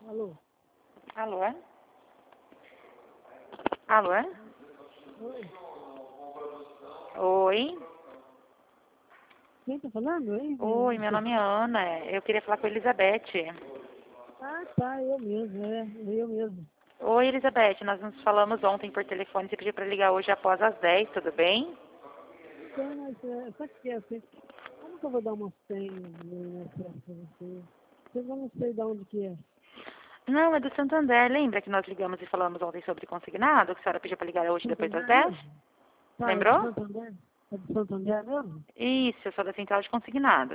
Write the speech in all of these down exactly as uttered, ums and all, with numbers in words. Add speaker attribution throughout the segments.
Speaker 1: Alô?
Speaker 2: Alô? Alô?
Speaker 1: Oi.
Speaker 2: Oi?
Speaker 1: Quem tá falando, hein?
Speaker 2: Oi, meu nome é Ana. Eu queria falar com a Elizabeth.
Speaker 1: Ah, tá, eu mesmo, é, eu mesmo.
Speaker 2: Oi, Elizabeth. Nós nos falamos ontem por telefone. Você pediu para ligar hoje após as dez, tudo bem?
Speaker 1: Então, mas, é, sabe o que é assim? Como que eu vou dar uma senha né, pra pra você? Eu não sei de onde que é.
Speaker 2: Não, é do Santander. Lembra que nós ligamos e falamos ontem sobre consignado? Que a senhora pediu para ligar hoje depois das
Speaker 1: Santander
Speaker 2: dez?
Speaker 1: mesmo? Tá, é do
Speaker 2: Lembrou?
Speaker 1: Santander? É do Santander mesmo?
Speaker 2: Isso, eu sou da Central de Consignados.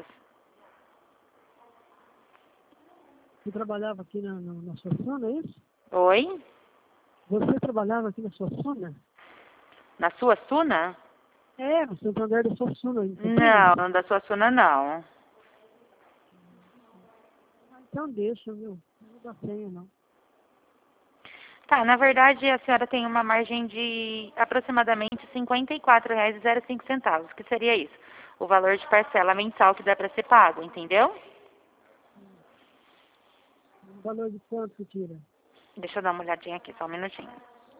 Speaker 1: Você trabalhava aqui na, na, na sua zona, é isso?
Speaker 2: Oi?
Speaker 1: Você trabalhava aqui na sua zona?
Speaker 2: Na sua Suna?
Speaker 1: É, no Santander da sua zona, em Campinas?
Speaker 2: Não, não da sua Suna, não.
Speaker 1: Ah, então deixa, viu? Não vou dar senha, não.
Speaker 2: Tá, na verdade a senhora tem uma margem de aproximadamente cinquenta e quatro reais e cinco centavos, que seria isso, o valor de parcela mensal que dá para ser pago, entendeu?
Speaker 1: O valor de quanto que tira?
Speaker 2: Deixa eu dar uma olhadinha aqui, só um minutinho.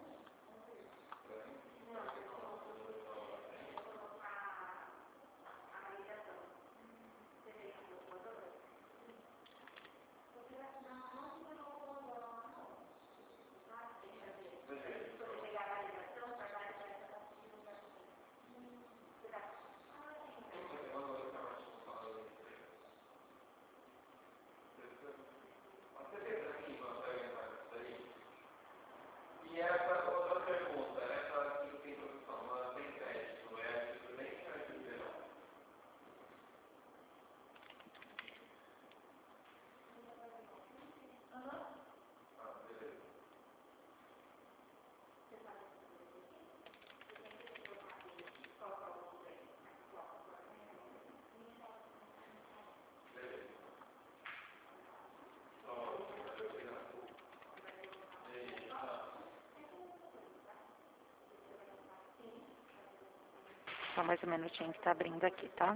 Speaker 2: Só mais um minutinho que tá abrindo aqui, tá?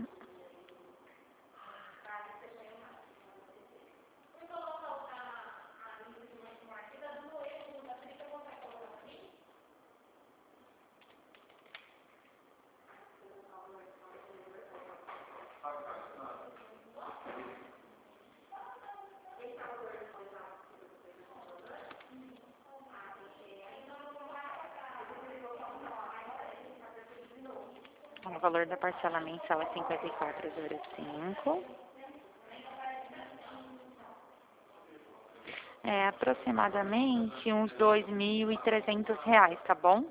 Speaker 2: O valor da parcela mensal é cinquenta e quatro reais e cinco. É aproximadamente uns dois mil e trezentos reais, tá bom?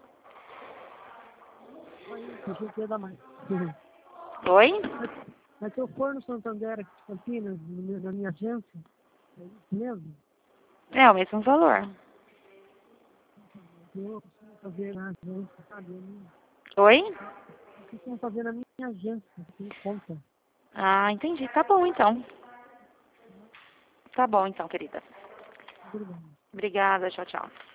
Speaker 1: Aí, achei que ia dar mais.
Speaker 2: Oi?
Speaker 1: Mas se eu for no Santander aqui de Campinas, no meu- na minha agência, é isso mesmo?
Speaker 2: É o mesmo valor.
Speaker 1: Eu costumo fazer na agência, sabe? Eu, não,
Speaker 2: Oi?
Speaker 1: eu costumo fazer na minha agência, tem conta.
Speaker 2: Ah, entendi. Tá bom então. Tá bom então, querida.
Speaker 1: Obrigado.
Speaker 2: Obrigada, tchau, tchau.